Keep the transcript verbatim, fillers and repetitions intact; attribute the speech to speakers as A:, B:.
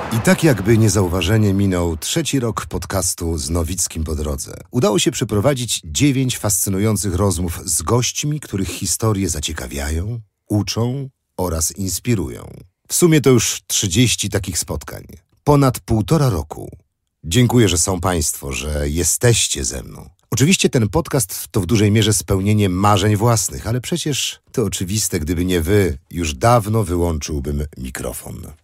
A: I tak jakby niezauważenie minął trzeci rok podcastu z Nowickim po drodze. Udało się przeprowadzić dziewięć fascynujących rozmów z gośćmi, których historie zaciekawiają, uczą oraz inspirują. W sumie to już trzydzieści takich spotkań. Ponad półtora roku. Dziękuję, że są Państwo, że jesteście ze mną. Oczywiście ten podcast to w dużej mierze spełnienie marzeń własnych, ale przecież to oczywiste, gdyby nie Wy, już dawno wyłączyłbym mikrofon.